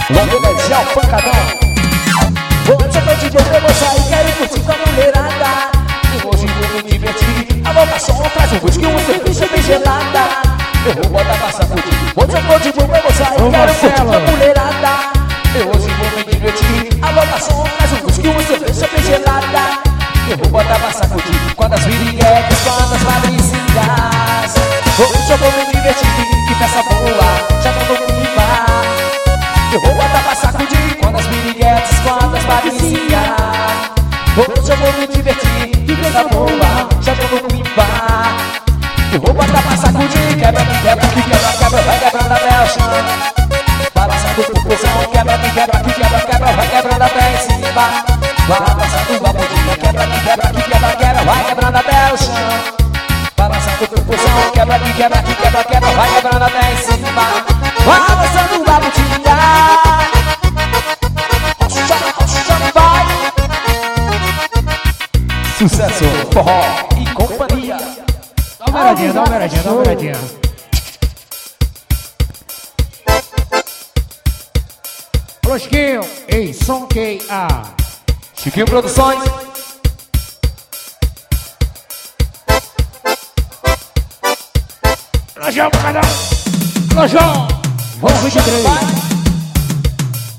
Logo Legião, pancadão. Hoje eu tô de boa, eu vou sair, quero curtir com a mulherada. E hoje vou me divertir. A boca só traz um whisky, uma cerveja bem gelada. Eu vou botar pra sacudir. Hoje eu tô de boa, eu vou sair, quero curtir com a mulherada. Eu hoje vou me divertir. A boca só traz um whisky, uma cerveja bem gelada. Eu vou botar pra sacudir. Quando as viriguetes, quando as patricinhas. Hoje eu vou me divertir. Que peça boa, já tô no limar. Eu vou botar pra sacudir. Quando as viriguetes, quando as patricinhas. Hoje eu vou me divertir. Que peça boa, já tô no limar. Eu vou botar pra sacudir. Quebra, que quebra, que quebra, quebra. Vai quebrando até o chão. Balançando o popozão. Quebra, que quebra, que quebra, quebra. Vai quebrando até em cima. Balançando a bundinha. Quebra, que quebra, que quebra, quebra. Vai quebrando até o chão. Balançando o popozão. Quebra, que quebra, que quebra, quebra. Vai quebrando até em cima. Balançando a bundinha. Vai. Sucesso, forró e companhia. Dá uma olhadinha, dá uma olhadinha, dá uma olhadinha. Alô, Chiquinho, ei, som K.A. Chiquinho Produções. Lojão, pancadão. Lojão. Vamos 23.